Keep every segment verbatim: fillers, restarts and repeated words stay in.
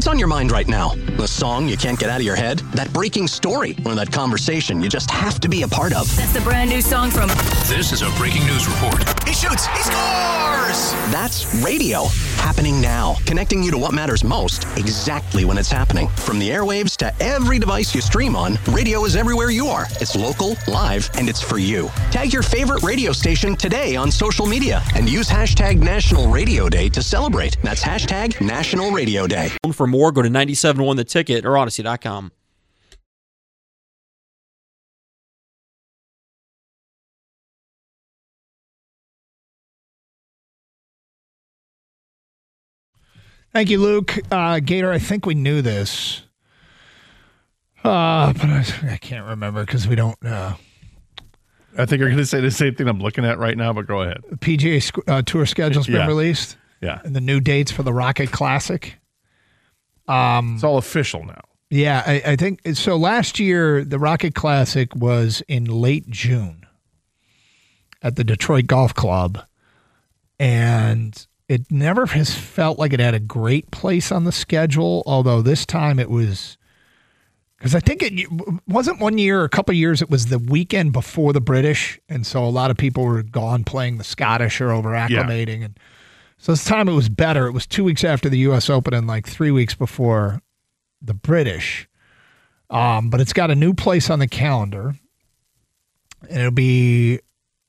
What's on your mind right now? The song you can't get out of your head? That breaking story? Or that conversation you just have to be a part of? That's the brand new song from... This is a breaking news report. He shoots! He scores! That's radio. Happening now. Connecting you to what matters most, exactly when it's happening. From the airwaves to every device you stream on, radio is everywhere you are. It's local, live, and it's for you. Tag your favorite radio station today on social media and use hashtag National Radio Day to celebrate. That's hashtag National Radio Day. For more, go to nine seven one The Ticket or Odyssey dot com. Thank you, Luke. Uh, Gator, I think we knew this. Uh, but I, I can't remember because we don't... Uh, I think you're going to say the same thing I'm looking at right now, but go ahead. The P G A uh, Tour schedule's been yeah. released. Yeah. And the new dates for the Rocket Classic. Um, it's all official now. Yeah, I, I think... So last year, the Rocket Classic was in late June at the Detroit Golf Club. And... It never has felt like it had a great place on the schedule, although this time it was, because I think it wasn't one year or a couple of years, it was the weekend before the British, and so a lot of people were gone playing the Scottish or over acclimating. Yeah. And so this time it was better. It was two weeks after the U S Open and like three weeks before the British. Um, but it's got a new place on the calendar, and it'll be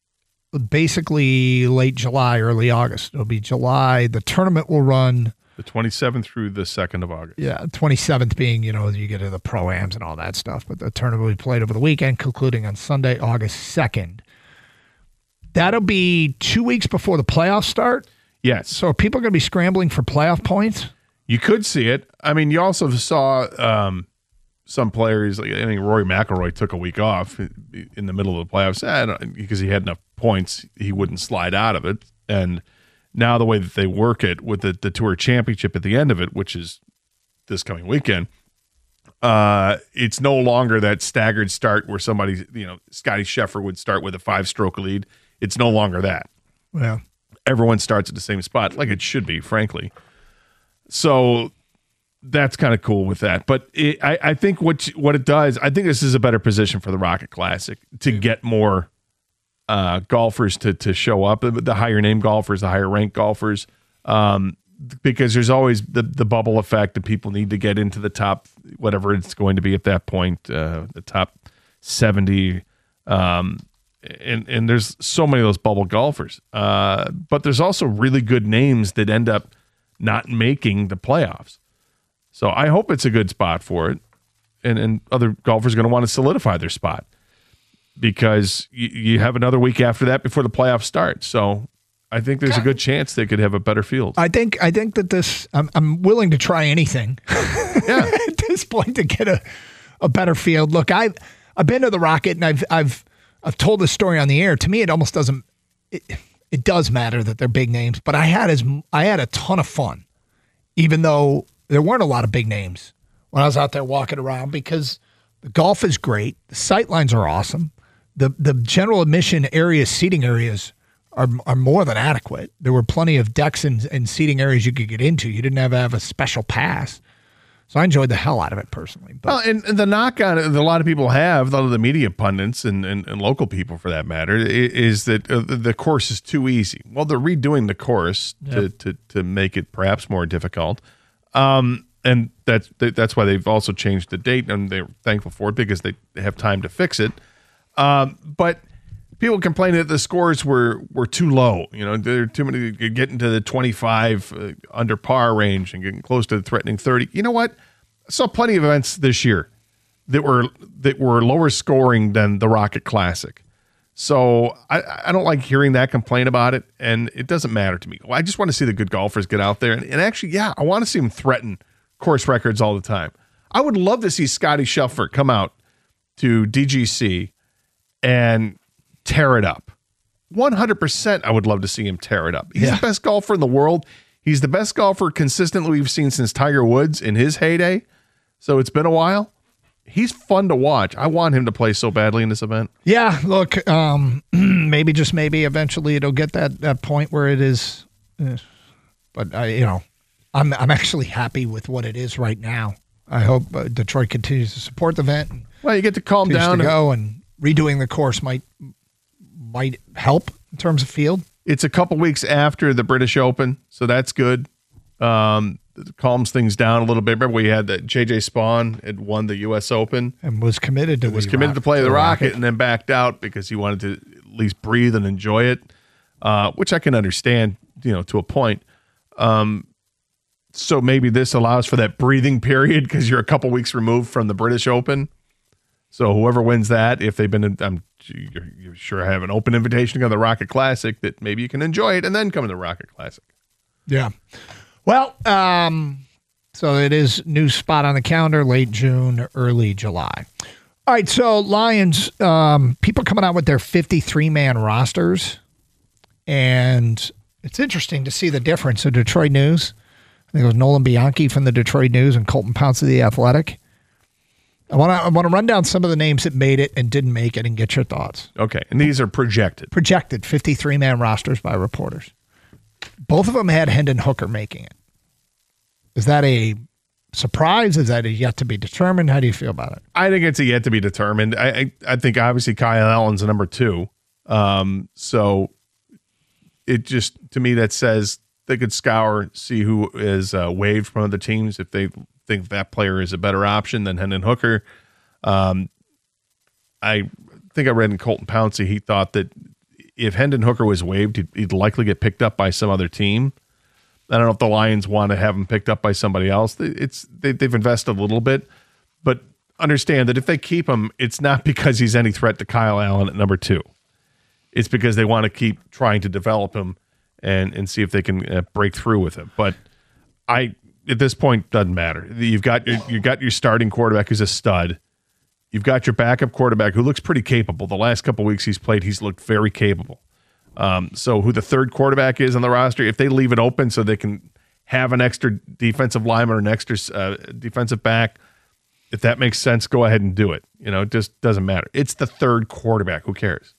basically late July, early August. It'll be July. The tournament will run the twenty-seventh through the second of August. Yeah, twenty-seventh being, you know, you get to the pro-ams and all that stuff. But the tournament will be played over the weekend, concluding on Sunday, August second. That'll be two weeks before the playoffs start. Yes. So are people going to be scrambling for playoff points? You could see it. I mean, you also saw um, some players, like I think Rory McIlroy took a week off in the middle of the playoffs because he had enough points, he wouldn't slide out of it. And now the way that they work it with the, the Tour Championship at the end of it, which is this coming weekend, uh, it's no longer that staggered start where somebody, you know, Scotty Scheffler would start with a five-stroke lead. It's no longer that. Yeah. Everyone starts at the same spot, like it should be, frankly. So that's kind of cool with that. But it, I, I think what what it does, I think this is a better position for the Rocket Classic to get more uh, golfers to to show up, the higher name golfers, the higher ranked golfers, um, because there's always the, the bubble effect and people need to get into the top, whatever it's going to be at that point, uh, the top seventy. Um, and, and there's so many of those bubble golfers. Uh, but there's also really good names that end up not making the playoffs. So I hope it's a good spot for it. And, and other golfers are going to want to solidify their spot because you, you have another week after that before the playoffs start. So I think there's a good chance they could have a better field. I think I think that this, I'm, I'm willing to try anything yeah. at this point to get a, a better field. Look, I've, I've been to the Rocket and I've, I've, I've told this story on the air. To me, it almost doesn't, it, it does matter that they're big names, but I had as I had a ton of fun, even though there weren't a lot of big names when I was out there walking around, because the golf is great. The sight lines are awesome. The the general admission areas, seating areas are are more than adequate. There were plenty of decks and, and seating areas you could get into. You didn't have to have a special pass. So I enjoyed the hell out of it personally. But. Well, and, and the knock on it that a lot of people have, a lot of the media pundits and, and, and local people for that matter, is that uh, the course is too easy. Well, they're redoing the course yep. to, to to make it perhaps more difficult. Um, and that's that's why they've also changed the date, and they're thankful for it because they have time to fix it. Um, but people complain that the scores were, were too low. You know, there are too many getting to the twenty-five uh, under par range and getting close to the threatening thirty. You know what? I saw plenty of events this year that were that were lower scoring than the Rocket Classic. So I, I don't like hearing that complaint about it, and it doesn't matter to me. I just want to see the good golfers get out there. And, and actually, yeah, I want to see them threaten course records all the time. I would love to see Scotty Scheffler come out to D G C and tear it up. one hundred percent I would love to see him tear it up. He's yeah. the best golfer in the world. He's the best golfer consistently we've seen since Tiger Woods in his heyday. So it's been a while. He's fun to watch. I want him to play so badly in this event. Yeah, look, um, maybe just maybe eventually it'll get that, that point where it is. Uh, but, I, you know, I'm I'm actually happy with what it is right now. I hope uh, Detroit continues to support the event. And well, you get to calm down to go, and redoing the course might might help in terms of field. It's a couple weeks after the British Open, so that's good. Um, it calms things down a little bit. Remember, we had that J J Spawn had won the U S Open and was committed to was the committed rock, to play the, the Rocket, Rocket and then backed out because he wanted to at least breathe and enjoy it, uh, which I can understand, you know, to a point. Um, so maybe this allows for that breathing period because you're a couple weeks removed from the British Open. So whoever wins that, if they've been, in, I'm you're, you sure have an open invitation to go to the Rocket Classic, that maybe you can enjoy it and then come to the Rocket Classic. Yeah. Well, um, so it is new spot on the calendar, late June, early July. All right, so Lions, um, people coming out with their fifty-three man rosters, and it's interesting to see the difference. So Detroit News, I think it was Nolan Bianchi from the Detroit News and Colton Pounce of the Athletic. I want to I want to run down some of the names that made it and didn't make it and get your thoughts. Okay, and these are projected. Projected fifty-three man rosters by reporters. Both of them had Hendon Hooker making it. Is that a surprise? Is that a yet to be determined? How do you feel about it? I think it's a yet to be determined. I I, I think obviously Kyle Allen's a number two. Um, so it just, to me, that says they could scour, see who is uh, waived from other teams if they think that player is a better option than Hendon Hooker. Um, I think I read in Colton Pouncey, he thought that if Hendon Hooker was waived, he'd, he'd likely get picked up by some other team. I don't know if the Lions want to have him picked up by somebody else. It's they, they've invested a little bit, but understand that if they keep him, it's not because he's any threat to Kyle Allen at number two. It's because they want to keep trying to develop him and and see if they can uh, break through with him. But I, at this point, doesn't matter. You've got your you got your starting quarterback who's a stud. You've got your backup quarterback who looks pretty capable. The last couple of weeks he's played, he's looked very capable. Um, so who the third quarterback is on the roster, if they leave it open so they can have an extra defensive lineman or an extra uh, defensive back, if that makes sense, go ahead and do it. You know, it just doesn't matter. It's the third quarterback. Who cares?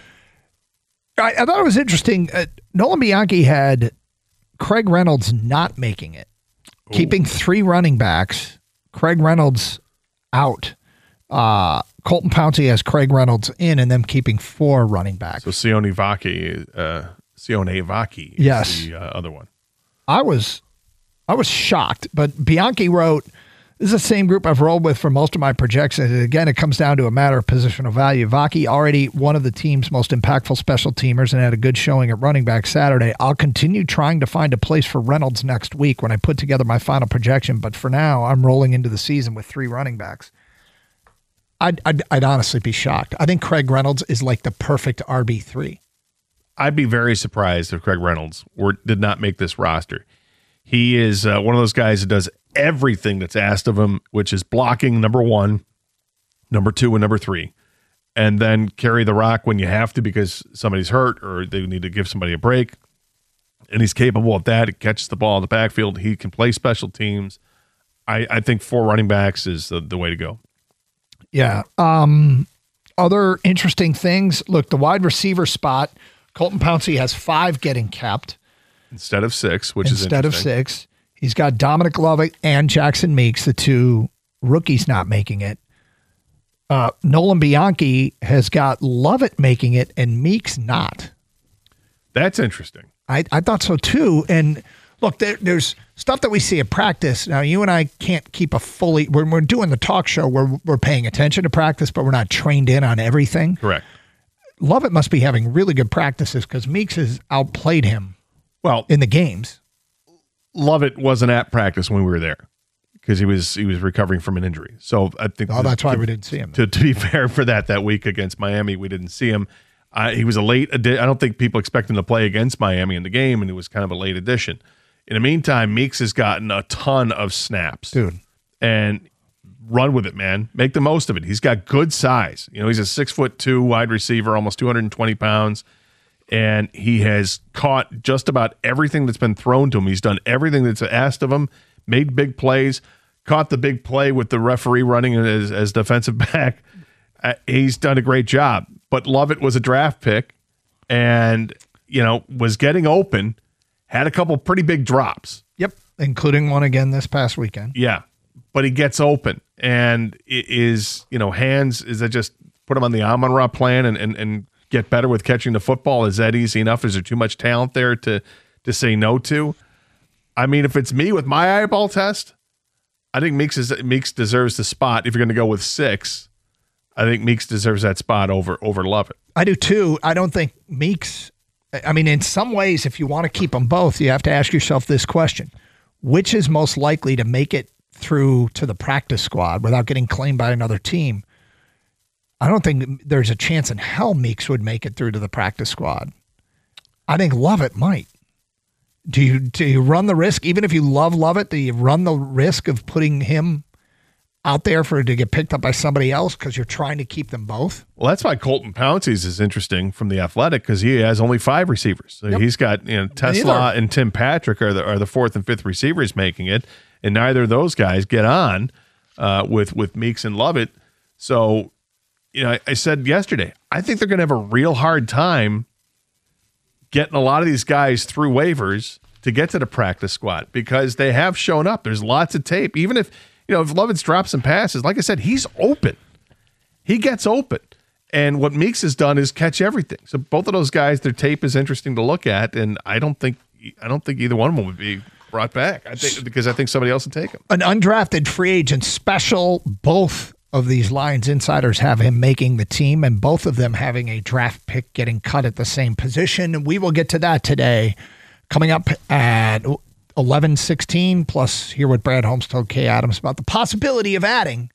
I, I thought it was interesting. Uh, Nolan Bianchi had Craig Reynolds not making it, Ooh. keeping three running backs, Craig Reynolds out. Uh, Colton Pouncey has Craig Reynolds in, and them keeping four running backs. So Sione Vaki, uh, Sione Vaki is yes. the uh, other one. I was, I was shocked, but Bianchi wrote, "This is the same group I've rolled with for most of my projections. And again, it comes down to a matter of positional value. Vaki already one of the team's most impactful special teamers and had a good showing at running back Saturday. I'll continue trying to find a place for Reynolds next week when I put together my final projection, but for now, I'm rolling into the season with three running backs." I'd, I'd, I'd honestly be shocked. I think Craig Reynolds is like the perfect R B three. I'd be very surprised if Craig Reynolds were, did not make this roster. He is uh, one of those guys that does everything that's asked of him, which is blocking, number one, number two, and number three, and then carry the rock when you have to because somebody's hurt or they need to give somebody a break. And he's capable of that. He catches the ball in the backfield. He can play special teams. I, I think four running backs is the, the way to go. Yeah. Um, other interesting things. Look, the wide receiver spot, Colton Pouncey has five getting kept. Instead of six, which Instead is of six. He's got Dominic Lovett and Jackson Meeks, the two rookies not making it. Uh, Nolan Bianchi has got Lovett making it and Meeks not. That's interesting. I, I thought so too. And look, there, there's stuff that we see at practice. Now, you and I can't keep a fully, when we're doing the talk show, we're, we're paying attention to practice, but we're not trained in on everything. Correct. Lovett must be having really good practices because Meeks has outplayed him well in the games. Lovett wasn't at practice when we were there because he was he was recovering from an injury. So I think oh, to, that's why to, we didn't see him. To, to be fair for that, that week against Miami, we didn't see him. Uh, he was a late addi- I don't think people expect him to play against Miami in the game, and it was kind of a late addition. In the meantime, Meeks has gotten a ton of snaps. Dude. And run with it, man. Make the most of it. He's got good size. You know, he's a six foot two wide receiver, almost two hundred twenty pounds. And he has caught just about everything that's been thrown to him. He's done everything that's asked of him, made big plays, caught the big play with the referee running as, as defensive back. Uh, he's done a great job. But Lovett was a draft pick and, you know, was getting open, had a couple pretty big drops. Yep. including one again this past weekend. Yeah, but he gets open. And is, you know, hands, is that just put him on the Amon-Ra plan and, and, and get better with catching the football? Is that easy enough? Is there too much talent there to, to say no to? I mean, if it's me with my eyeball test, I think Meeks, is, Meeks deserves the spot. If you're going to go with six, I think Meeks deserves that spot over, over Lovett. I do too. I don't think Meeks, I mean, in some ways, if you want to keep them both, you have to ask yourself this question. Which is most likely to make it through to the practice squad without getting claimed by another team? I don't think there's a chance in hell Meeks would make it through to the practice squad. I think Lovett might. Do you do you run the risk, even if you love Lovett, do you run the risk of putting him out there for to get picked up by somebody else because you're trying to keep them both? Well, that's why Colton Pounces is interesting from the Athletic, because he has only five receivers. So yep. He's got, you know, Tesla and Tim Patrick are the are the fourth and fifth receivers making it. And neither of those guys get on uh, with with Meeks and Lovett. So, you know, I, I said yesterday, I think they're going to have a real hard time getting a lot of these guys through waivers to get to the practice squad because they have shown up. There's lots of tape. Even if, you know, if Lovett's dropped some passes, like I said, he's open. He gets open. And what Meeks has done is catch everything. So both of those guys, their tape is interesting to look at. And I don't think I don't think either one of them would be brought back. I think because I think somebody else will take him. An undrafted free agent special. Both of these Lions insiders have him making the team, and both of them having a draft pick getting cut at the same position. We will get to that today. Coming up at eleven sixteen, plus hear what Brad Holmes told Kay Adams about the possibility of adding,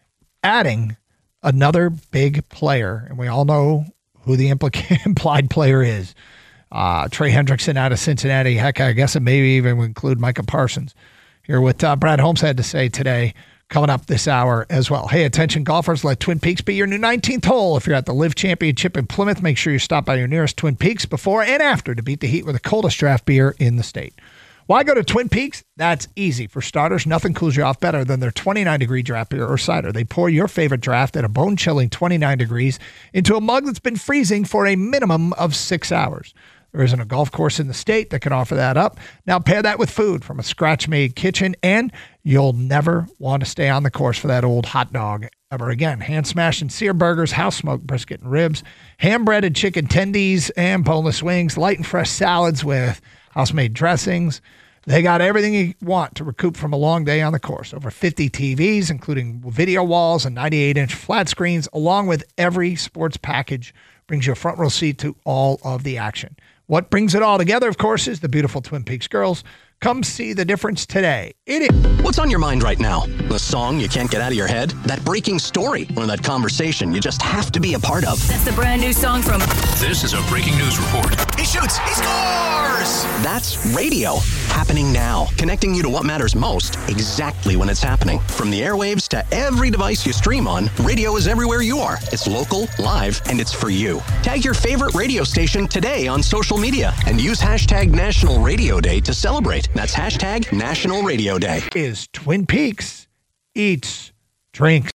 adding another big player. And we all know who the implica- implied player is. Uh, Trey Hendrickson out of Cincinnati. Heck, I guess it maybe even would include Micah Parsons. Hear what uh, Brad Holmes had to say today, coming up this hour as well. Hey, attention golfers, let Twin Peaks be your new nineteenth hole. If you're at the Live Championship in Plymouth, make sure you stop by your nearest Twin Peaks before and after to beat the heat with the coldest draft beer in the state. Why go to Twin Peaks? That's easy. For starters, nothing cools you off better than their twenty-nine degree draft beer or cider. They pour your favorite draft at a bone-chilling twenty-nine degrees into a mug that's been freezing for a minimum of six hours. There isn't a golf course in the state that can offer that up. Now pair that with food from a scratch-made kitchen, and you'll never want to stay on the course for that old hot dog ever again. Hand-smashed and seared burgers, house-smoked brisket and ribs, hand-breaded chicken tendies and boneless wings, light and fresh salads with house-made dressings. They got everything you want to recoup from a long day on the course. Over fifty T Vs, including video walls and ninety-eight inch flat screens, along with every sports package, brings you a front row seat to all of the action. What brings it all together, of course, is the beautiful Twin Peaks girls. Come see the difference today. It is. What's on your mind right now? The song you can't get out of your head? That breaking story? Or that conversation you just have to be a part of? That's the brand new song from... This is a breaking news report. He shoots. He scores. That's radio. Happening now. Connecting you to what matters most exactly when it's happening. From the airwaves to every device you stream on, radio is everywhere you are. It's local, live, and it's for you. Tag your favorite radio station today on social media and use hashtag National Radio Day to celebrate. That's hashtag National Radio Day. Is Twin Peaks Eats Drinks.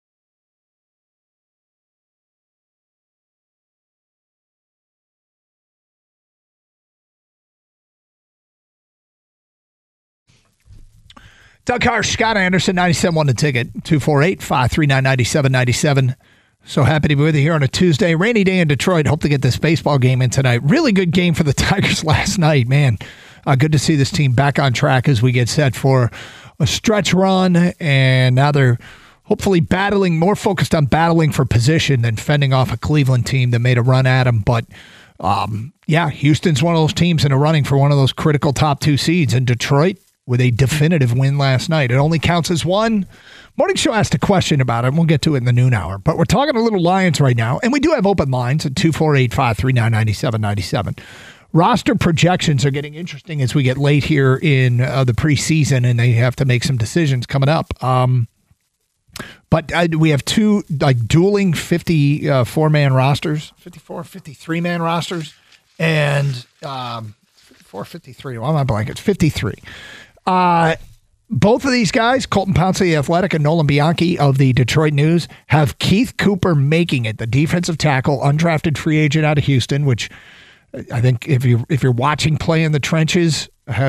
Doug Harsh, Scott Anderson, ninety-seven one The Ticket, two four eight, five three nine, nine seven nine seven. So happy to be with you here on a Tuesday. Rainy day in Detroit. Hope to get this baseball game in tonight. Really good game for the Tigers last night, man. Uh, good to see this team back on track as we get set for a stretch run. And now they're hopefully battling, more focused on battling for position than fending off a Cleveland team that made a run at them. But um, yeah, Houston's one of those teams in a running for one of those critical top two seeds. And Detroit, with a definitive win last night. It only counts as one. Morning Show asked a question about it, and we'll get to it in the noon hour. But we're talking a little Lions right now, and we do have open lines at two four eight, five three nine, nine seven nine seven. Roster projections are getting interesting as we get late here in uh, the preseason, and they have to make some decisions coming up. Um, but uh, we have two like dueling fifty-four man rosters, fifty-four, fifty-three man rosters, and um, fifty-four, fifty-three. Well, my blankets, fifty-three. Uh, both of these guys, Colton Pounce of the Athletic and Nolan Bianchi of the Detroit News, have Keith Cooper making it, the defensive tackle, undrafted free agent out of Houston, which I think if you if you're watching play in the trenches, has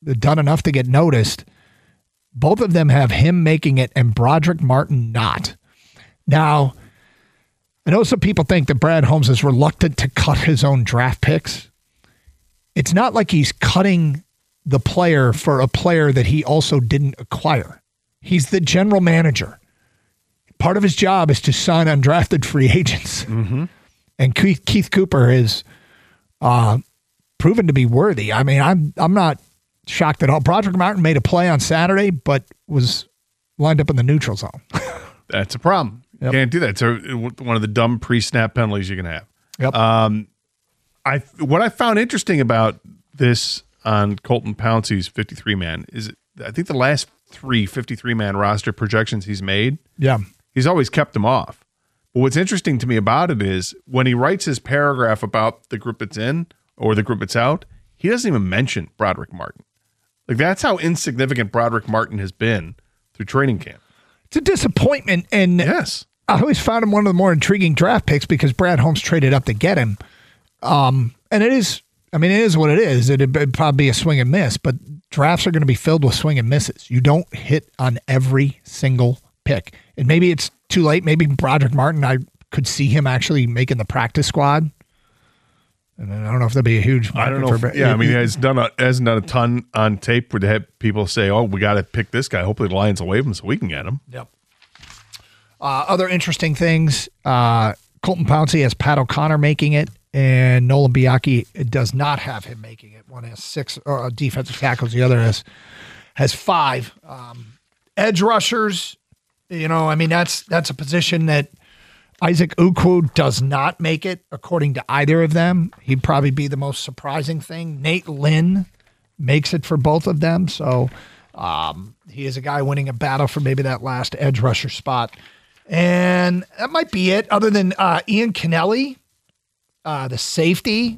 done enough to get noticed. Both of them have him making it and Broderick Martin not. Now, I know some people think that Brad Holmes is reluctant to cut his own draft picks. It's not like he's cutting the player for a player that he also didn't acquire. He's the general manager. Part of his job is to sign undrafted free agents. Mm-hmm. And Keith, Keith Cooper has uh, proven to be worthy. I mean, I'm I'm not shocked at all. Broderick Martin made a play on Saturday, but was lined up in the neutral zone. That's a problem. Yep. Can't do that. It's a, one of the dumb pre-snap penalties you can have. Yep. Um, I what I found interesting about this on Colton Pouncey's fifty-three man is I think the last three fifty-three man roster projections he's made, yeah, he's always kept them off. But what's interesting to me about it is when he writes his paragraph about the group that's in or the group that's out, he doesn't even mention Broderick Martin. Like, that's how insignificant Broderick Martin has been through training camp. It's a disappointment, and yes, I always found him one of the more intriguing draft picks because Brad Holmes traded up to get him. Um, and it is, I mean, it is what it is. It'd, it'd probably be a swing and miss, but drafts are going to be filled with swing and misses. You don't hit on every single pick. And maybe it's too late. Maybe Broderick Martin, I could see him actually making the practice squad. And I don't know if that'd be a huge. I don't know. For, if, yeah, I mean, he has done a, hasn't done a ton on tape where they have people say, "Oh, we got to pick this guy. Hopefully, the Lions will waive him so we can get him." Yep. Uh, other interesting things: uh, Colton Pouncey has Pat O'Connor making it, and Nolan Bianchi does not have him making it. One has six uh, defensive tackles, the other has has five. Um, edge rushers, you know, I mean, that's that's a position that Isaac Ukwu does not make it, according to either of them. He'd probably be the most surprising thing. Nate Lynn makes it for both of them. So um, he is a guy winning a battle for maybe that last edge rusher spot. And that might be it, other than uh, Ian Kennelly, uh, the safety.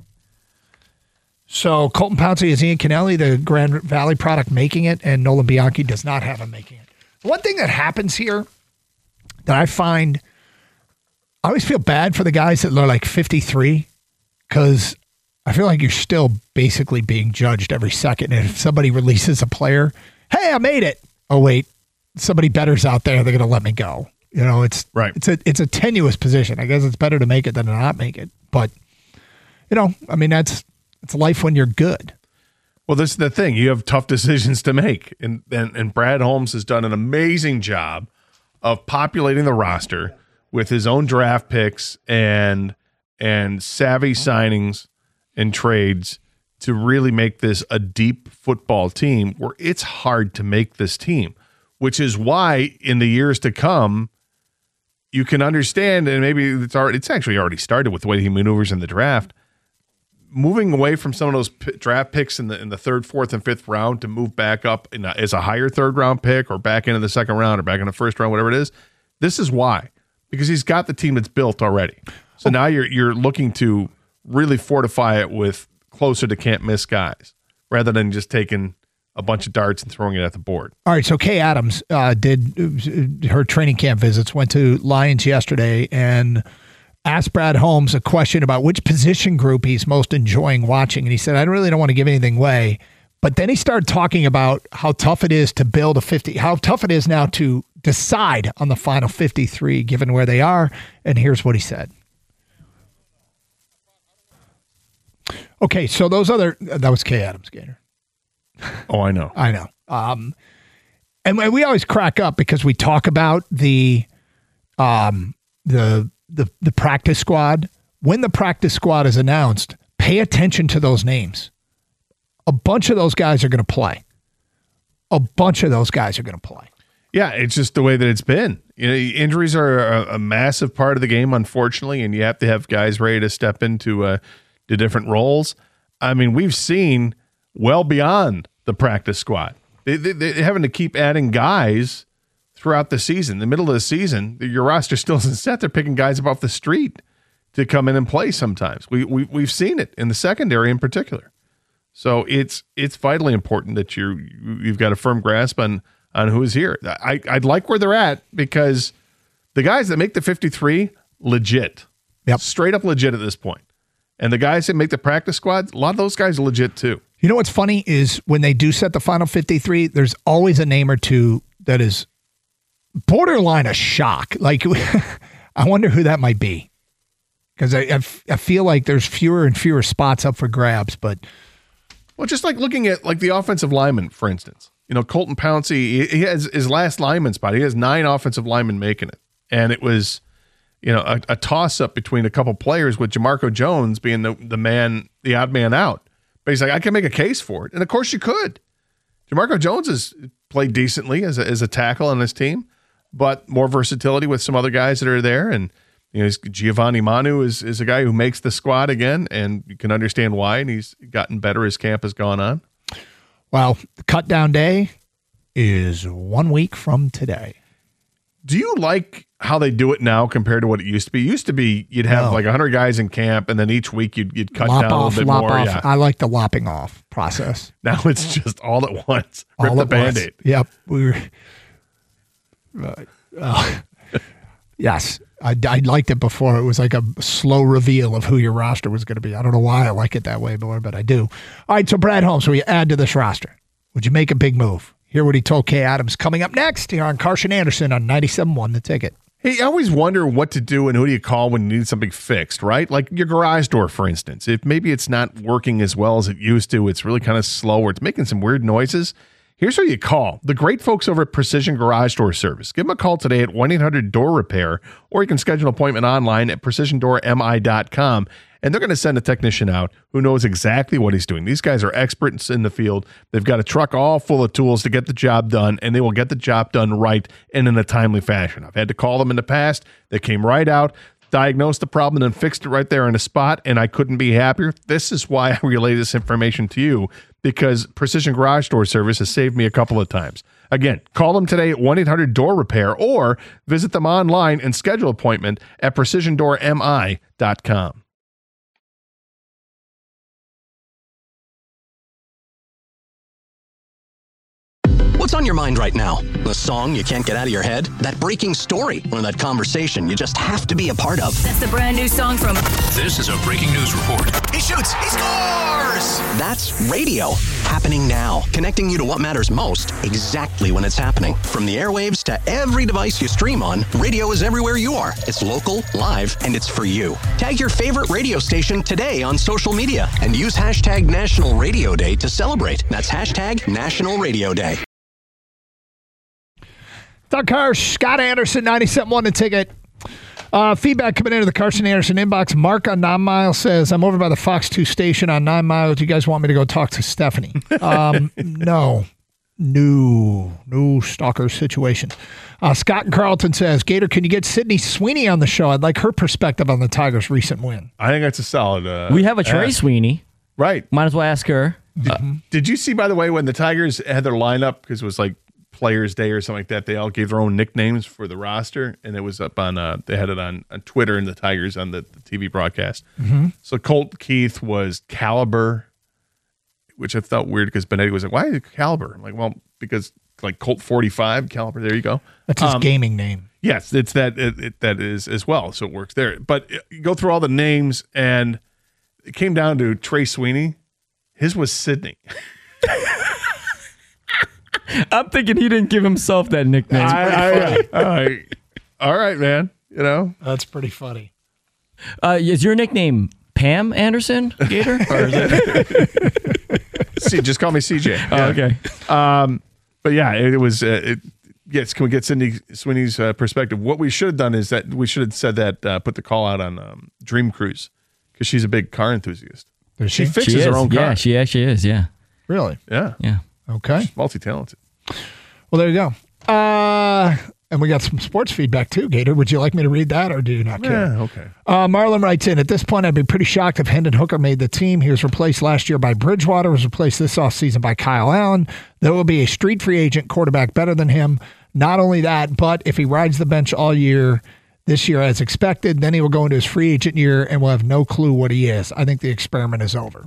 So Colton Pouncey is Ian Kennelly, the Grand Valley product, making it, and Nolan Bianchi does not have him making it. One thing that happens here that I find, I always feel bad for the guys that are like fifty-three, because I feel like you're still basically being judged every second. And if somebody releases a player, hey, I made it. Oh, wait, somebody better's out there. They're going to let me go. You know, it's right. It's a it's a tenuous position. I guess it's better to make it than to not make it. But, you know, I mean, that's it's life when you're good. Well, this is the thing. You have tough decisions to make. And, and, and Brad Holmes has done an amazing job of populating the roster with his own draft picks and and savvy signings and trades to really make this a deep football team where it's hard to make this team, which is why in the years to come, you can understand, and maybe it's already, it's actually already started with the way he maneuvers in the draft, moving away from some of those p- draft picks in the in the third, fourth, and fifth round to move back up in a, as a higher third round pick or back into the second round or back in the first round, whatever it is. This is why. Because he's got the team that's built already. So now you're you're looking to really fortify it with closer to can't miss guys rather than just taking a bunch of darts and throwing it at the board. All right, so Kay Adams uh, did her training camp visits, went to Lions yesterday, and asked Brad Holmes a question about which position group he's most enjoying watching. And he said, I really don't want to give anything away. But then he started talking about how tough it is to build a fifty, how tough it is now to decide on the final fifty-three, given where they are. And here's what he said. Okay, so those other, that was Kay Adams, Gator. Oh, I know. I know. Um, and we always crack up because we talk about the, um, the, the, the practice squad. When the practice squad is announced, pay attention to those names. A bunch of those guys are going to play. A bunch of those guys are going to play. Yeah, it's just the way that it's been. You know, injuries are a, a massive part of the game, unfortunately, and you have to have guys ready to step into uh, the different roles. I mean, we've seen well beyond the practice squad. They, they, they're having to keep adding guys throughout the season. In the middle of the season, your roster still isn't set. They're picking guys up off the street to come in and play sometimes. We, we, we've seen it in the secondary in particular. So it's it's vitally important that you you've got a firm grasp on on who is here. I I'd like where they're at because the guys that make the fifty-three legit, yep, straight up legit at this point, and the guys that make the practice squad, a lot of those guys are legit too. You know what's funny is when they do set the final fifty-three, there's always a name or two that is borderline a shock. Like, I wonder who that might be. Because I, I, f- I feel like there's fewer and fewer spots up for grabs, but... Well, just like looking at like the offensive lineman, for instance. You know, Colton Pouncey, he has his last lineman spot. He has nine offensive linemen making it. And it was, you know, a, a toss-up between a couple players with Jamarco Jones being the, the man, the odd man out. But he's like, I can make a case for it. And of course you could. Jamarco Jones has played decently as a, as a tackle on this team, but more versatility with some other guys that are there. And, you know, Giovanni Manu is, is a guy who makes the squad again, and you can understand why. And he's gotten better as camp has gone on. Well, the cut down day is one week from today. Do you like how they do it now compared to what it used to be? It used to be you'd have No. like one hundred guys in camp, and then each week you'd, you'd cut Lop down off, a little bit lop more. off. Yeah. I like the lopping off process. Now it's just all at once. Rip All the at once. Band-Aid. Yep. We were, uh, uh, yes. I, I liked it before. It was like a slow reveal of who your roster was going to be. I don't know why I like it that way more, but I do. All right, so Brad Holmes, will you add to this roster? Would you make a big move? Hear what he told Kay Adams coming up next here on Carson Anderson on ninety-seven point one The Ticket. Hey, I always wonder what to do and who do you call when you need something fixed, right? Like your garage door, for instance. If maybe it's not working as well as it used to, it's really kind of slow or it's making some weird noises. Here's who you call. The great folks over at Precision Garage Door Service. Give them a call today at one eight hundred door repair, or you can schedule an appointment online at precision door m i dot com. And they're going to send a technician out who knows exactly what he's doing. These guys are experts in the field. They've got a truck all full of tools to get the job done, and they will get the job done right and in a timely fashion. I've had to call them in the past. They came right out, diagnosed the problem, and fixed it right there on the spot, and I couldn't be happier. This is why I relay this information to you, because Precision Garage Door Service has saved me a couple of times. Again, call them today at one eight hundred door repair, or visit them online and schedule an appointment at precision door m i dot com. What's on your mind right now? The song you can't get out of your head? That breaking story? Or that conversation you just have to be a part of? That's the brand new song from... This is a breaking news report. He shoots. He scores. That's radio. Happening now. Connecting you to what matters most exactly when it's happening. From the airwaves to every device you stream on, radio is everywhere you are. It's local, live, and it's for you. Tag your favorite radio station today on social media and use hashtag National Radio Day to celebrate. That's hashtag National Radio Day. Doug Karsch, Scott Anderson, ninety-seven point one The Ticket. Uh, feedback coming into the Carson Anderson inbox. Mark on Nine Mile says, I'm over by the Fox two station on Nine Mile. Do you guys want me to go talk to Stephanie? Um, no. No. No stalker situation. Uh, Scott in Carlton says, Gator, can you get Sydney Sweeney on the show? I'd like her perspective on the Tigers' recent win. I think that's a solid. Uh, We have a Trey ask. Sweeney. Right. Might as well ask her. Did, did you see, by the way, when the Tigers had their lineup, because it was like Players Day or something like that, they all gave their own nicknames for the roster, and it was up on, uh, they had it on, on Twitter and the Tigers on the, the T V broadcast. Mm-hmm. So Colt Keith was Caliber, which I felt weird because Benetti was like, why is it Caliber? I'm like, well, because like Colt forty-five, Caliber, there you go. That's his Um, gaming name. Yes, it's that it, it, that is as well, so it works there. But you go through all the names, and it came down to Trey Sweeney. His was Sydney. I'm thinking he didn't give himself that nickname. I, I, I, all right, man. You know, That's pretty funny. Uh, is your nickname Pam Anderson, Gator? Or is it? see, just call me C J. Oh, Yeah. okay. Um, but yeah, it, it was. Uh, it, yes, can we get Cindy Sweeney's uh, perspective? What we should have done is that we should have said that uh, put the call out on um, Dream Cruise, because she's a big car enthusiast. Does She she? fixes She is. her own car. Yeah, she actually is. Yeah. Really? yeah, Yeah. Okay. multi talented. Well, there you go. Uh, and we got some sports feedback too, Gator. Would you like me to read that, or do you not care? Yeah, okay. Uh, Marlon writes in, at this point, I'd be pretty shocked if Hendon Hooker made the team. He was replaced last year by Bridgewater, was replaced this offseason by Kyle Allen. There will be a street free agent quarterback better than him. Not only that, but if he rides the bench all year, this year as expected, then he will go into his free agent year and we'll have no clue what he is. I think the experiment is over.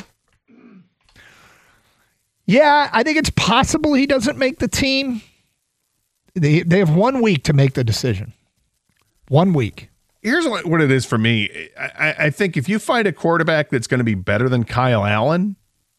Yeah, I think it's possible he doesn't make the team. They they have one week to make the decision. One week. Here's what what it is for me. I, I think if you find a quarterback that's going to be better than Kyle Allen,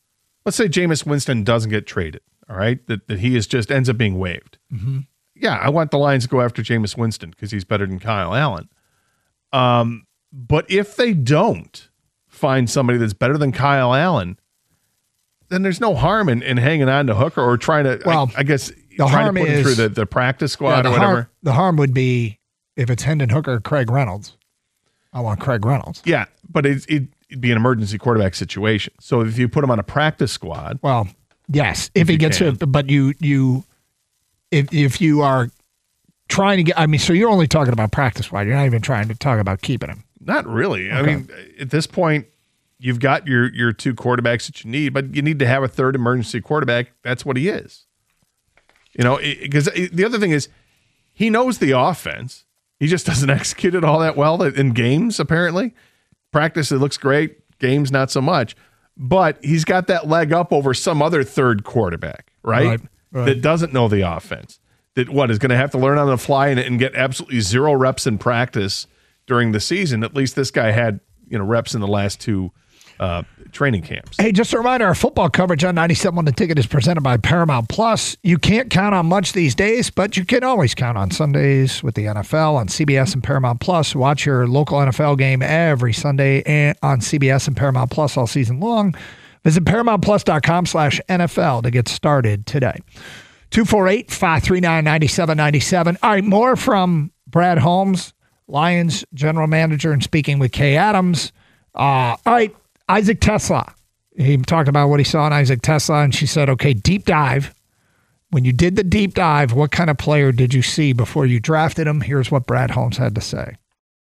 let's say Jameis Winston doesn't get traded, all right, that, that he is just ends up being waived. Mm-hmm. Yeah, I want the Lions to go after Jameis Winston because he's better than Kyle Allen. Um, but if they don't find somebody that's better than Kyle Allen, then there's no harm in, in hanging on to Hooker or trying to, well, I, I guess, the trying harm to put is, him through the, the practice squad yeah, the or whatever. Harm, the harm would be if it's Hendon Hooker or Craig Reynolds. I want Craig Reynolds. Yeah, but it, it, it'd be an emergency quarterback situation. So if you put him on a practice squad. Well, yes, if, if he gets can. it, but you, you, if, if you are trying to get, I mean, so you're only talking about practice squad. You're not even trying to talk about keeping him. Not really. Okay. I mean, at this point, you've got your your two quarterbacks that you need, but you need to have a third emergency quarterback. That's what he is. You know, because the other thing is he knows the offense. He just doesn't execute it all that well in games, apparently. Practice, it looks great. Games, not so much. But he's got that leg up over some other third quarterback, right? Right, right. That doesn't know the offense. That what is going to have to learn on the fly and, and get absolutely zero reps in practice during the season. At least this guy had, you know, reps in the last two uh, training camps. Hey, just a reminder, our football coverage on ninety-seven point one The Ticket is presented by Paramount Plus. You can't count on much these days, but you can always count on Sundays with the N F L on C B S and Paramount Plus. Watch your local N F L game every Sunday and on C B S and Paramount Plus all season long. Visit ParamountPlus.com slash NFL to get started today. two four eight, five three nine, nine seven nine seven. All right, more from Brad Holmes, Lions general manager, and speaking with Kay Adams. Uh, all right, Isaac TeSlaa. He talked about what he saw in Isaac TeSlaa, and she said, okay, deep dive. When you did the deep dive, what kind of player did you see before you drafted him? Here's what Brad Holmes had to say.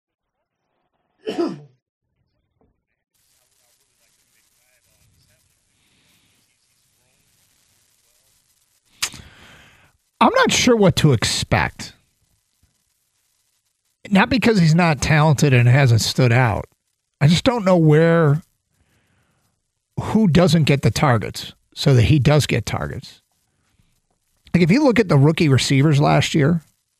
I'm not sure what to expect. Not because he's not talented and hasn't stood out. I just don't know where, who doesn't get the targets so that he does get targets. Like if you look at the rookie receivers last year,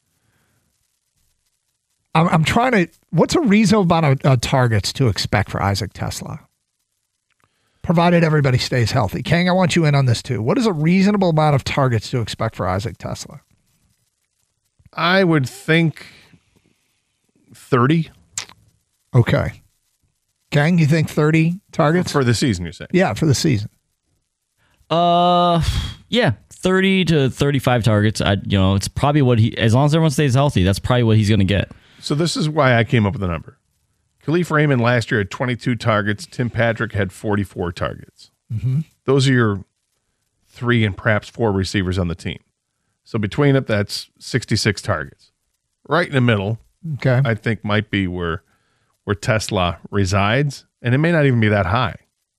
I'm, I'm trying to, what's a reasonable amount of uh, targets to expect for Isaac TeSlaa? Provided everybody stays healthy. Kang, I want you in on this too. What is a reasonable amount of targets to expect for Isaac TeSlaa? I would think thirty. Okay. Kang, you think thirty targets? For the season, you're saying? Yeah, for the season. Uh, yeah, thirty to thirty-five targets. I, you know, it's probably what he, as long as everyone stays healthy, that's probably what he's going to get. So this is why I came up with the number. Khalif Raymond last year had twenty-two targets. Tim Patrick had forty-four targets. Mm-hmm. Those are your three and perhaps four receivers on the team. So between it, that's sixty-six targets. Right in the middle, okay, I think might be where where TeSlaa resides, and it may not even be that high.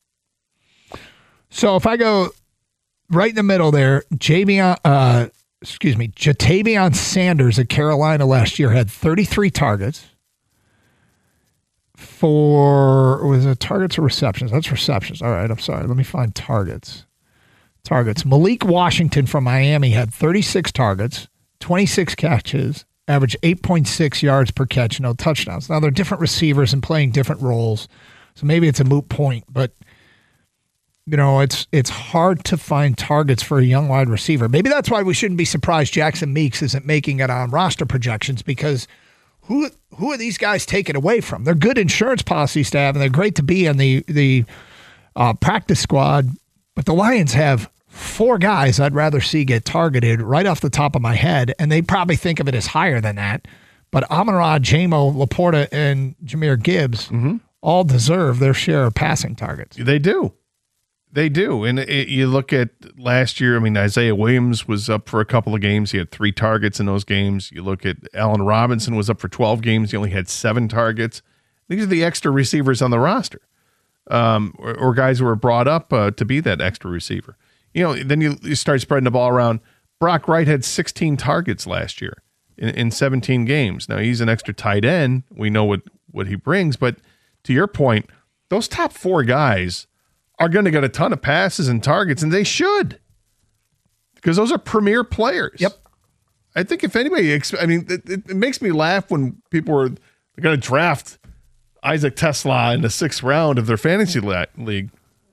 So if I go right in the middle there, Javion, uh, excuse me, Jatavion Sanders at Carolina last year had thirty-three targets. For, was it targets or receptions? That's receptions. All right, I'm sorry. Let me find targets. Targets. Malik Washington from Miami had thirty-six targets, twenty-six catches, averaged eight point six yards per catch, no touchdowns. Now, they're different receivers and playing different roles, so maybe it's a moot point, but you know, it's it's hard to find targets for a young wide receiver. Maybe that's why we shouldn't be surprised Jackson Meeks isn't making it on roster projections, because Who who are these guys taken away from? They're good insurance policies to have, and they're great to be on the the uh, practice squad. But the Lions have four guys I'd rather see get targeted right off the top of my head, and they probably think of it as higher than that. But Amon-Ra, J-Mo, Laporta, and Jahmyr Gibbs Mm-hmm. all deserve their share of passing targets. They do. They do. And it, you look at last year, I mean, Isaiah Williams was up for a couple of games. He had three targets in those games. You look at Allen Robinson was up for twelve games. He only had seven targets. These are the extra receivers on the roster, um, or, or guys who were brought up uh, to be that extra receiver. You know, then you, you start spreading the ball around. Brock Wright had sixteen targets last year in, in seventeen games. Now, he's an extra tight end. We know what, what he brings. But to your point, those top four guys are going to get a ton of passes and targets, and they should, because those are premier players. Yep. I think if anybody, I mean, it, it makes me laugh when people are going to draft Isaac TeSlaa in the sixth round of their fantasy la- league.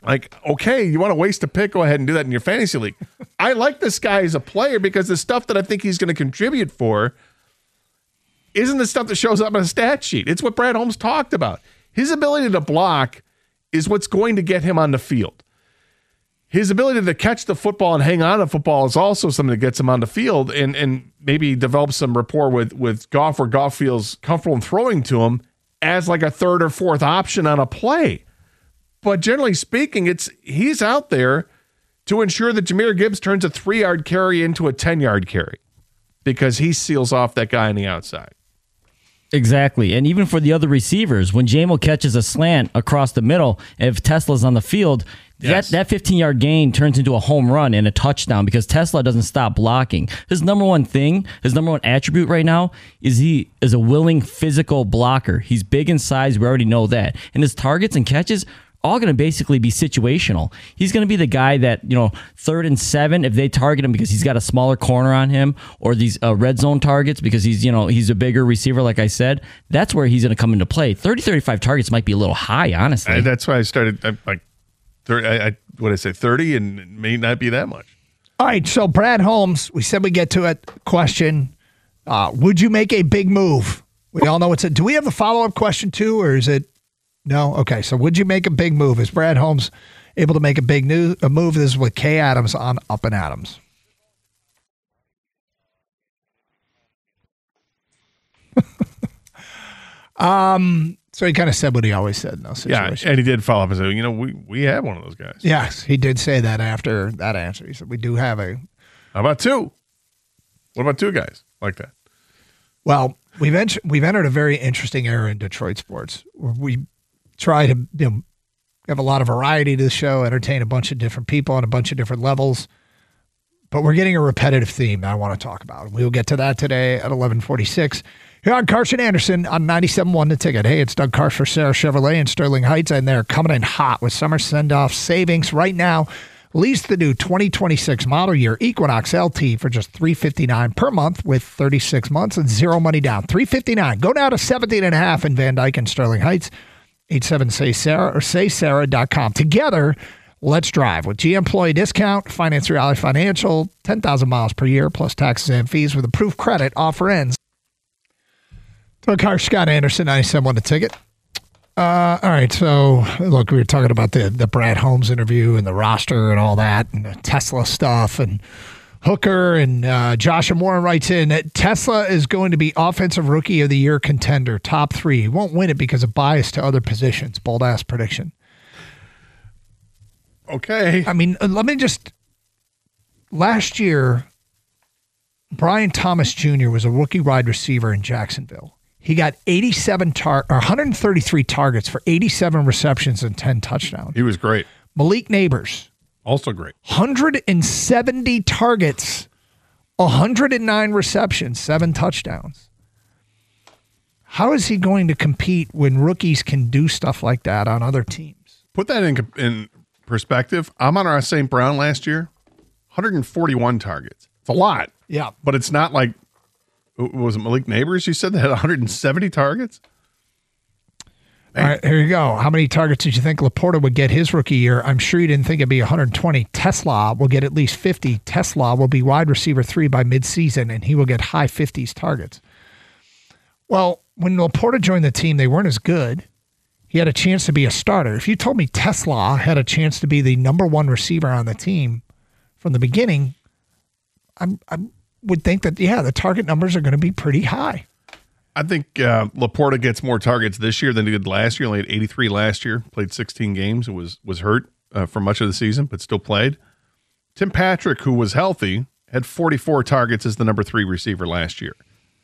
Like, okay, you want to waste a pick, go ahead and do that in your fantasy league. I like this guy as a player because the stuff that I think he's going to contribute for isn't the stuff that shows up on a stat sheet. It's what Brad Holmes talked about. His ability to block is what's going to get him on the field. His ability to catch the football and hang on to football is also something that gets him on the field and, and maybe develop some rapport with, with Goff where Goff feels comfortable in throwing to him as like a third or fourth option on a play. But generally speaking, it's he's out there to ensure that Jahmyr Gibbs turns a three-yard carry into a ten-yard carry because he seals off that guy on the outside. Exactly. And even for the other receivers, when J-Mo catches a slant across the middle, if Tesla's on the field, yes. that, that fifteen-yard gain turns into a home run and a touchdown because Tesla doesn't stop blocking. His number one thing, his number one attribute right now is he is a willing physical blocker. He's big in size. We already know that. And his targets and catches all going to basically be situational. He's going to be the guy that, you know, third and seven, if they target him because he's got a smaller corner on him, or these uh, red zone targets because he's, you know, he's a bigger receiver, like I said, that's where he's going to come into play. thirty, thirty-five targets might be a little high, honestly. I, that's why I started, I, like, thirty, I, I, what did I say, thirty, and it may not be that much. All right, so Brad Holmes, we said we get to it. Question, uh, would you make a big move? We all know it's a, do we have a follow-up question too, or is it? No? Okay, so would you make a big move? Is Brad Holmes able to make a big new, a move? This is with Kay Adams on Up and Adams. um, so he kind of said what he always said in those situations. Yeah, and he did follow up and say, you know, we, we have one of those guys. Yes, he did say that after that answer. He said, we do have a... How about two? What about two guys like that? Well, we've, ent- we've entered a very interesting era in Detroit sports where we try to, you know, have a lot of variety to the show, entertain a bunch of different people on a bunch of different levels, but we're getting a repetitive theme that I want to talk about. We'll get to that today at eleven forty-six. Here on Carson Anderson on ninety-seven point one The Ticket. Hey, it's Doug Karsch for Sarah Chevrolet in Sterling Heights, and they're coming in hot with summer send-off savings right now. Lease the new twenty twenty-six model year Equinox L T for just three hundred fifty-nine dollars per month with thirty-six months and zero money down. three hundred fifty-nine dollars. Go down to seventeen and a half in Van Dyke and Sterling Heights. eight seven say Sarah or say sarah dot com. Together, let's drive with G employee discount, Finance Reality Financial, ten thousand miles per year plus taxes and fees with approved credit. Offer ends. So, Car Scott Anderson, ninety-seven point one The Ticket. Uh, all right, so look, we were talking about the, the Brad Holmes interview and the roster and all that, and the Tesla stuff, and Hooker, and uh, Joshua Moore writes in that Tesla is going to be Offensive Rookie of the Year contender, top three. He won't win it because of bias to other positions. Bold-ass prediction. Okay. I mean, let me just... Last year, Brian Thomas Junior was a rookie wide receiver in Jacksonville. He got eighty-seven tar- or one hundred thirty-three targets for eighty-seven receptions and ten touchdowns. He was great. Malik Neighbors, also great. one hundred seventy targets, one hundred nine receptions, seven touchdowns. How is he going to compete when rookies can do stuff like that on other teams? Put that in in perspective. Amon-Ra Saint Brown last year, one hundred forty-one targets. It's a lot. Yeah. But it's not like, was it Malik Neighbors you said that had one hundred seventy targets? Man. All right, here you go. How many targets did you think Laporta would get his rookie year? I'm sure you didn't think it'd be one hundred twenty. Tesla will get at least fifty. Tesla will be wide receiver three by midseason, and he will get high fifties targets. Well, when Laporta joined the team, they weren't as good. He had a chance to be a starter. If you told me Tesla had a chance to be the number one receiver on the team from the beginning, I'm, I would think that, yeah, the target numbers are going to be pretty high. I think uh, Laporta gets more targets this year than he did last year. Only had eighty-three last year. Played sixteen games and was was hurt uh, for much of the season, but still played. Tim Patrick, who was healthy, had forty-four targets as the number three receiver last year.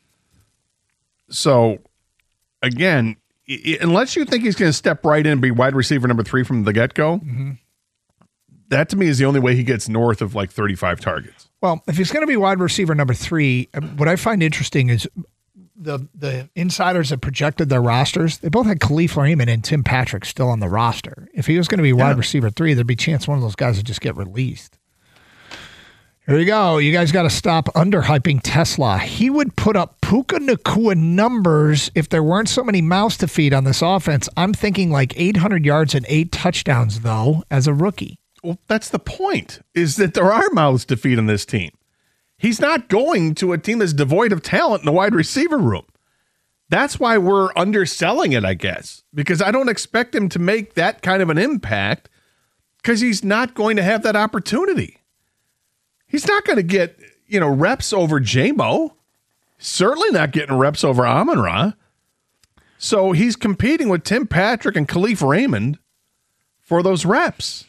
So, again, I- unless you think he's going to step right in and be wide receiver number three from the get-go, mm-hmm. that to me is the only way he gets north of like thirty-five targets. Well, if he's going to be wide receiver number three, what I find interesting is the the insiders that projected their rosters, they both had Khalif Raymond and Tim Patrick still on the roster. If he was going to be wide yeah. receiver three, there'd be a chance one of those guys would just get released. Here you go. You guys got to stop underhyping Tesla. He would put up Puka Nacua numbers if there weren't so many mouths to feed on this offense. I'm thinking like eight hundred yards and eight touchdowns, though, as a rookie. Well, that's the point, is that there are mouths to feed on this team. He's not going to a team that's devoid of talent in the wide receiver room. That's why we're underselling it, I guess, because I don't expect him to make that kind of an impact because he's not going to have that opportunity. He's not going to get, you know, reps over J-Mo. Certainly not getting reps over Amon-Ra. So he's competing with Tim Patrick and Khalif Raymond for those reps.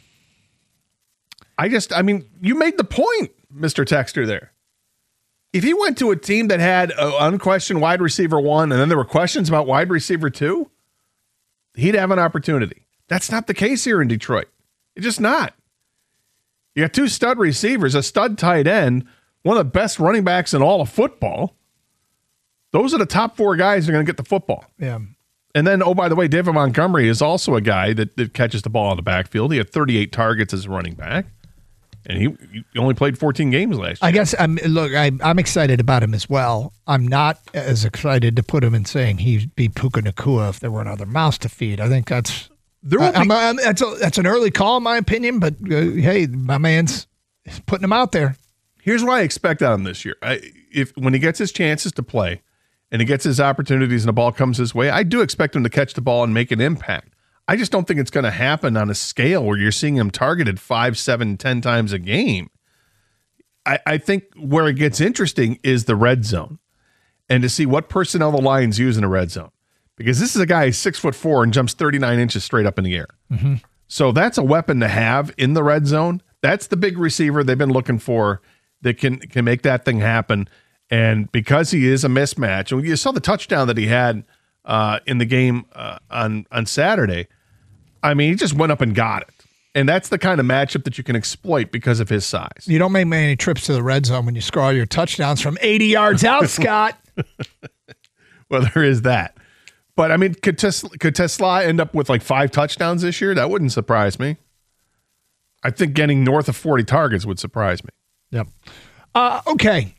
I just, I mean, you made the point, Mister Texter, there. If he went to a team that had an unquestioned wide receiver one and then there were questions about wide receiver two, he'd have an opportunity. That's not the case here in Detroit. It's just not. You got two stud receivers, a stud tight end, one of the best running backs in all of football. Those are the top four guys that are going to get the football. Yeah. And then, oh, by the way, David Montgomery is also a guy that, that catches the ball in the backfield. He had thirty-eight targets as a running back, and he, he only played fourteen games last year. I guess, I'm, look, I, I'm excited about him as well. I'm not as excited to put him in saying he'd be Puka Nacua if there weren't other mouths to feed. I think that's... There will I, be, I'm, I'm, that's, a, that's an early call, in my opinion, but uh, hey, my man's putting him out there. Here's what I expect out of him this year. I, if when he gets his chances to play and he gets his opportunities and the ball comes his way, I do expect him to catch the ball and make an impact. I just don't think it's going to happen on a scale where you're seeing him targeted five, seven, ten times a game. I, I think where it gets interesting is the red zone and to see what personnel the Lions use in the red zone. Because this is a guy who's six foot four and jumps thirty-nine inches straight up in the air. Mm-hmm. So that's a weapon to have in the red zone. That's the big receiver they've been looking for that can, can make that thing happen. And because he is a mismatch, and you saw the touchdown that he had uh, in the game uh, on, on Saturday. I mean, he just went up and got it. And that's the kind of matchup that you can exploit because of his size. You don't make many trips to the red zone when you score all your touchdowns from eighty yards out, Scott. Well, there is that. But, I mean, could Tesla, could Tesla end up with like five touchdowns this year? That wouldn't surprise me. I think getting north of forty targets would surprise me. Yep. Uh, okay.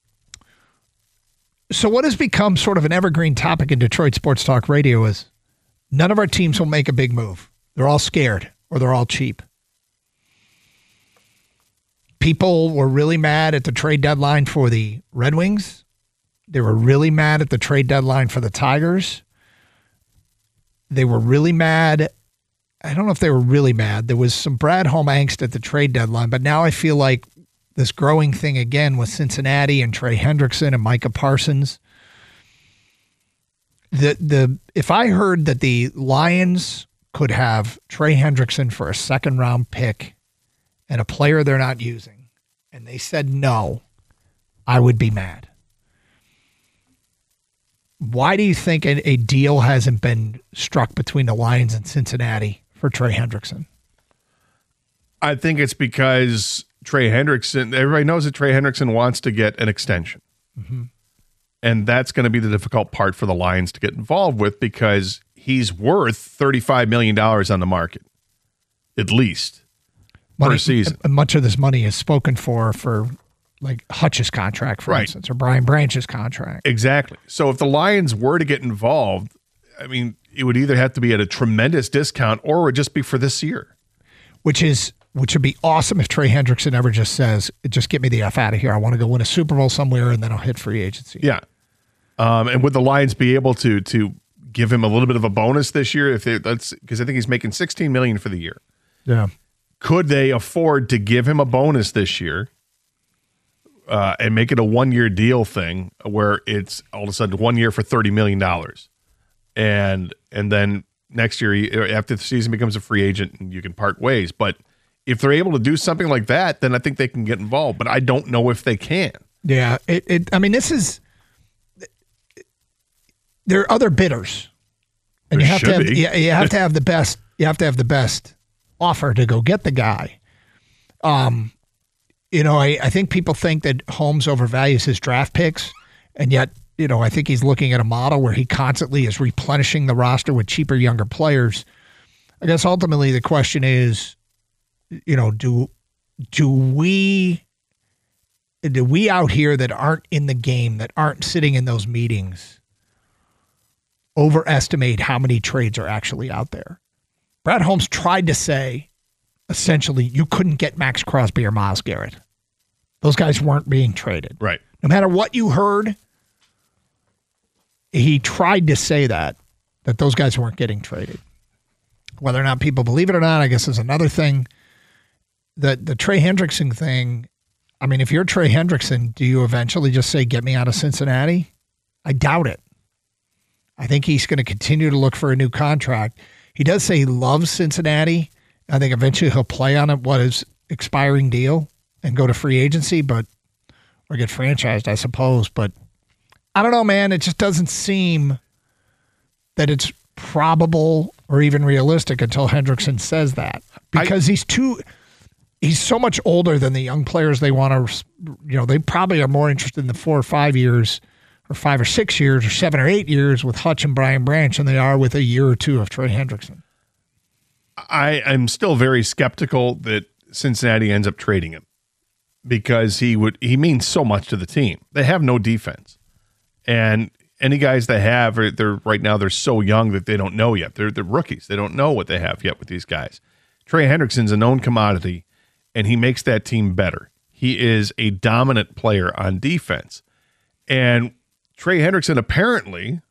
So what has become sort of an evergreen topic in Detroit Sports Talk Radio is none of our teams will make a big move. They're all scared or they're all cheap. People were really mad at the trade deadline for the Red Wings. They were really mad at the trade deadline for the Tigers. They were really mad. I don't know if they were really mad. There was some Brad Holm angst at the trade deadline, but now I feel like this growing thing again with Cincinnati and Trey Hendrickson and Micah Parsons. The the if I heard that the Lions could have Trey Hendrickson for a second round pick and a player they're not using, and they said no, I would be mad. Why do you think a, a deal hasn't been struck between the Lions and Cincinnati for Trey Hendrickson? I think it's because Trey Hendrickson, everybody knows that Trey Hendrickson wants to get an extension. Mm-hmm. And that's going to be the difficult part for the Lions to get involved with because he's worth thirty-five million dollars on the market, at least, money, per season. Much of this money is spoken for for like Hutch's contract, for right. instance, or Brian Branch's contract. Exactly. So if the Lions were to get involved, I mean, it would either have to be at a tremendous discount or it would just be for this year. Which is which would be awesome if Trey Hendrickson ever just says, just get me the F out of here. I want to go win a Super Bowl somewhere and then I'll hit free agency. Yeah. Um, and would the Lions be able to to give him a little bit of a bonus this year? If they, that's because I think he's making sixteen million dollars for the year. Yeah. Could they afford to give him a bonus this year? Uh, and make it a one-year deal thing where it's all of a sudden one year for thirty million dollars. And and then next year, after the season becomes a free agent, and you can part ways. But if they're able to do something like that, then I think they can get involved. But I don't know if they can. Yeah. It. it I mean, this is – there are other bidders. And there you have to have, be. you, you have to have the best – you have to have the best offer to go get the guy. Um. You know, I, I think people think that Holmes overvalues his draft picks, and yet, you know, I think he's looking at a model where he constantly is replenishing the roster with cheaper, younger players. I guess ultimately the question is, you know, do do we do we out here that aren't in the game, that aren't sitting in those meetings, overestimate how many trades are actually out there? Brad Holmes tried to say, essentially, you couldn't get Max Crosby or Myles Garrett. Those guys weren't being traded. Right. No matter what you heard, he tried to say that, that those guys weren't getting traded. Whether or not people believe it or not, I guess is another thing. The, the Trey Hendrickson thing, I mean, if you're Trey Hendrickson, do you eventually just say, get me out of Cincinnati? I doubt it. I think he's going to continue to look for a new contract. He does say he loves Cincinnati. I think eventually he'll play on it, what is expiring deal, and go to free agency, but or get franchised, I suppose. But I don't know, man. It just doesn't seem that it's probable or even realistic until Hendrickson says that, because I, he's too. He's so much older than the young players they want to, you know, they probably are more interested in the four or five years or five or six years or seven or eight years with Hutch and Brian Branch than they are with a year or two of Trey Hendrickson. I am still very skeptical that Cincinnati ends up trading him because he would, he means so much to the team. They have no defense. And any guys they have, are, they're right now, they're so young that they don't know yet. They're, they're rookies. They don't know what they have yet with these guys. Trey Hendrickson's a known commodity, and he makes that team better. He is a dominant player on defense. And Trey Hendrickson apparently,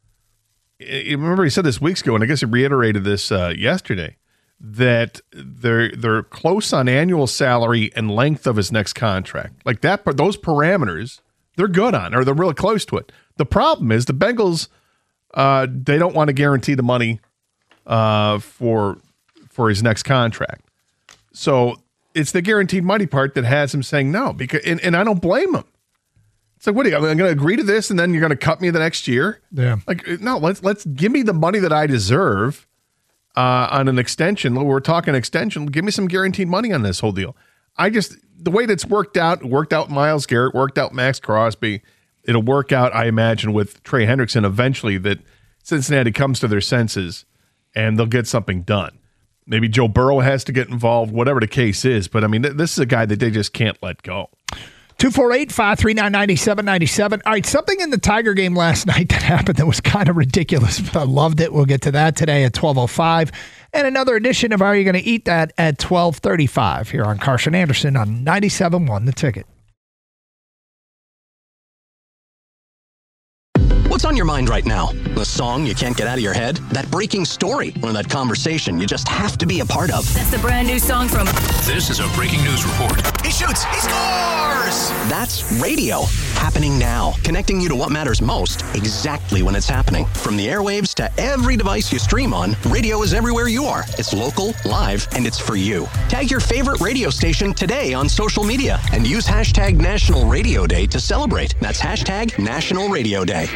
I remember he said this weeks ago, and I guess he reiterated this uh, yesterday, that they're they're close on annual salary and length of his next contract. Like that, those parameters, they're good on, or they're really close to it. The problem is the Bengals, uh, they don't want to guarantee the money uh, for for his next contract. So it's the guaranteed money part that has him saying no, because and, and I don't blame him. It's like, what are you, I'm going to agree to this and then you're going to cut me the next year? Yeah. Like, no, let's let's give me the money that I deserve uh, on an extension. We're talking extension. Give me some guaranteed money on this whole deal. I just, the way that's worked out, worked out Myles Garrett, worked out Max Crosby. It'll work out, I imagine, with Trey Hendrickson eventually, that Cincinnati comes to their senses and they'll get something done. Maybe Joe Burrow has to get involved, whatever the case is. But, I mean, th- this is a guy that they just can't let go. two four eight, five three nine, nine seven nine seven. All right, something in the Tiger game last night that happened that was kind of ridiculous, but I loved it. We'll get to that today at twelve oh five. And another edition of Are You Going to Eat That at twelve thirty-five here on Carson Anderson on ninety-seven point one The Ticket. What's on your mind right now? The song you can't get out of your head? That breaking story? Or that conversation you just have to be a part of? That's the brand new song from... This is a breaking news report. He shoots. He scores. That's radio. Happening now. Connecting you to what matters most exactly when it's happening. From the airwaves to every device you stream on, radio is everywhere you are. It's local, live, and it's for you. Tag your favorite radio station today on social media and use hashtag National Radio Day to celebrate. That's hashtag National Radio Day.